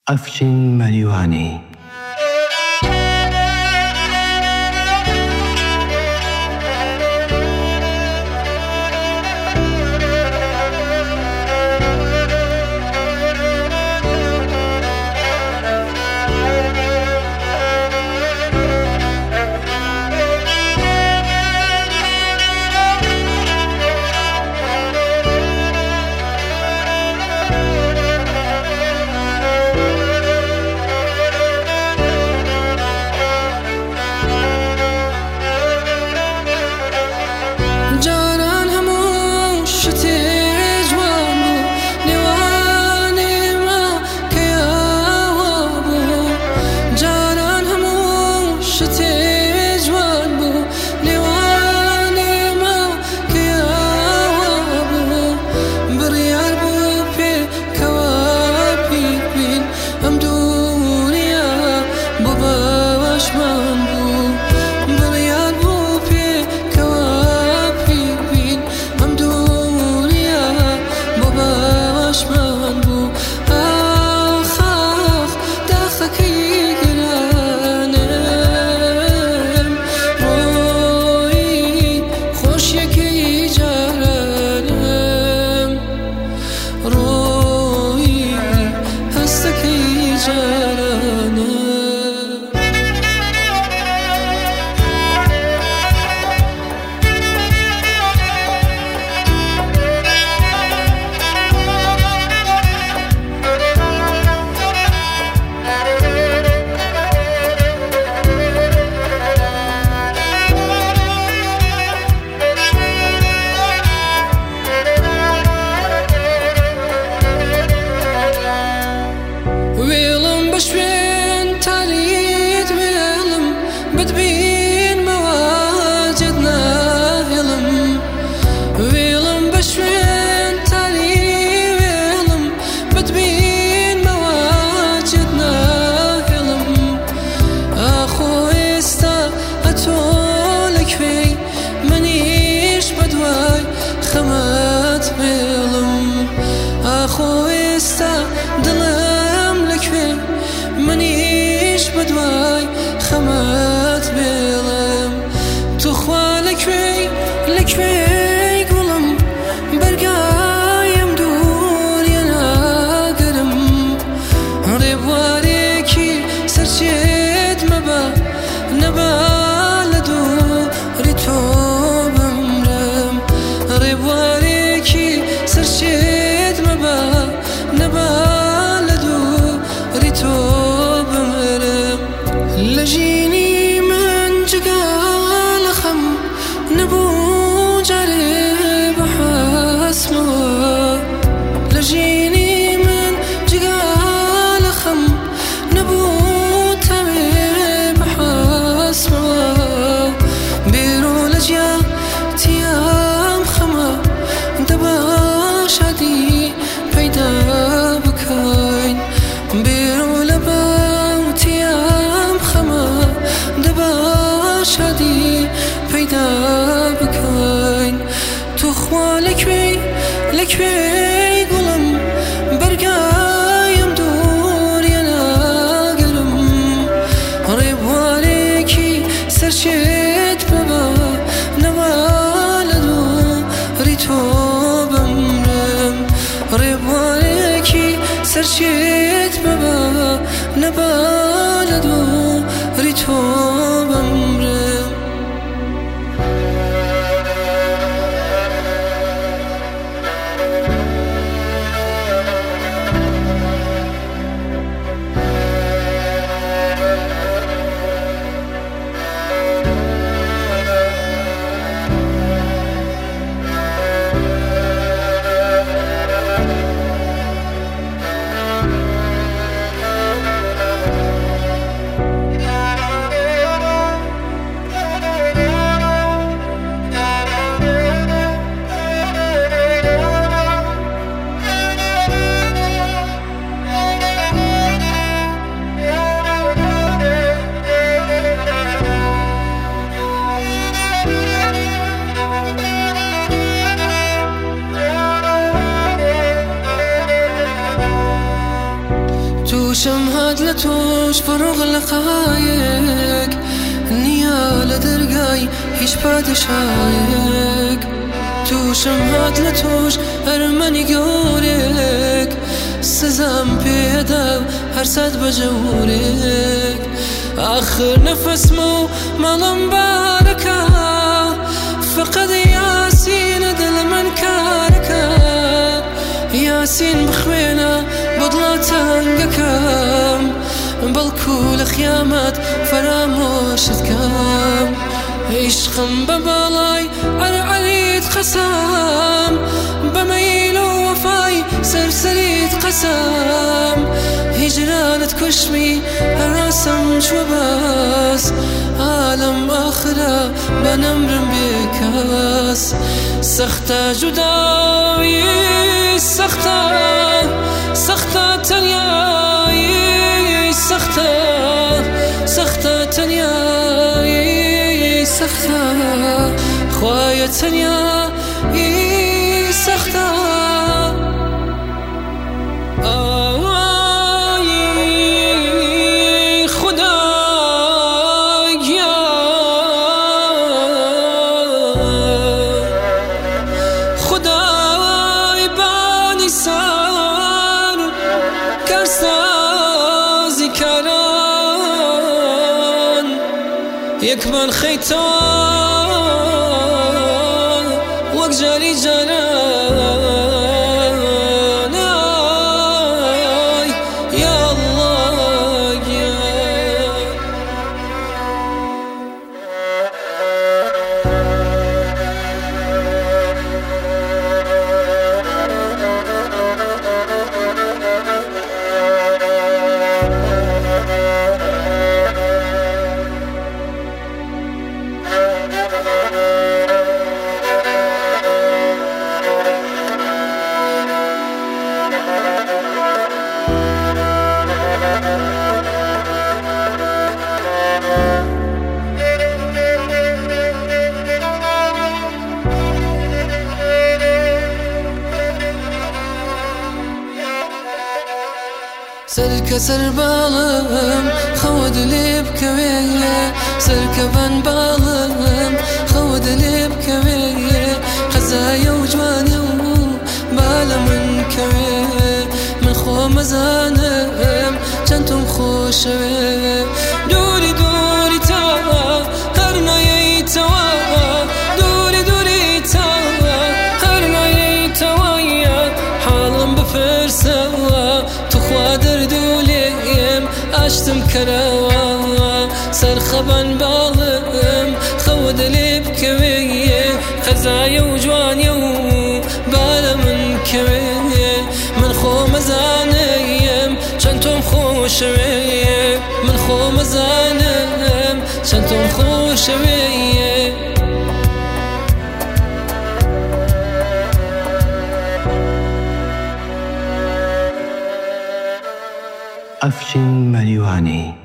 افشین ملیوانی. سرشت بابا نبالدو ریتو بمرم توشم هاد لتوش فروغ لقايق نيا لدرقاي هيش بادشايق توشم هاد لتوش ارمني قوريك سزام بيدا هرساد بجوريك آخر نفس مو مالم باركا فقد ياسين دل من كاركا ياسين بخوينا بضلاتنقكم بالكو لخيامات فراموشتكم عشقم ببالاي عرعريت قسام بميل وفاي سرسريت قسام هجرانة كشمي الرسم شوباس عالم آخرة بنمرم بكاس سختا جداي سختا تنياي سختا تنياي سختا خوايا تنياي سختا يكبر خيطان وقجري جنان يا الله يا سرك سربالم خود لب كويه سرك بن بالم خود لب كويه خزايا وجواني بالا من كويه من خو مزانم جنتم خوشويه دوري دوري توا هرنا يتوا دوري دوري توا هرنا يتوا حالم بفرسوا تخوادر دوليم اشتم كراوا سرخبان بالم خود لب كويه خزايا وجواني بالا من كويه من خو مزانيم شنتم خوشويه من خو مزانيم شنتم خوشويه أفشین مریوانی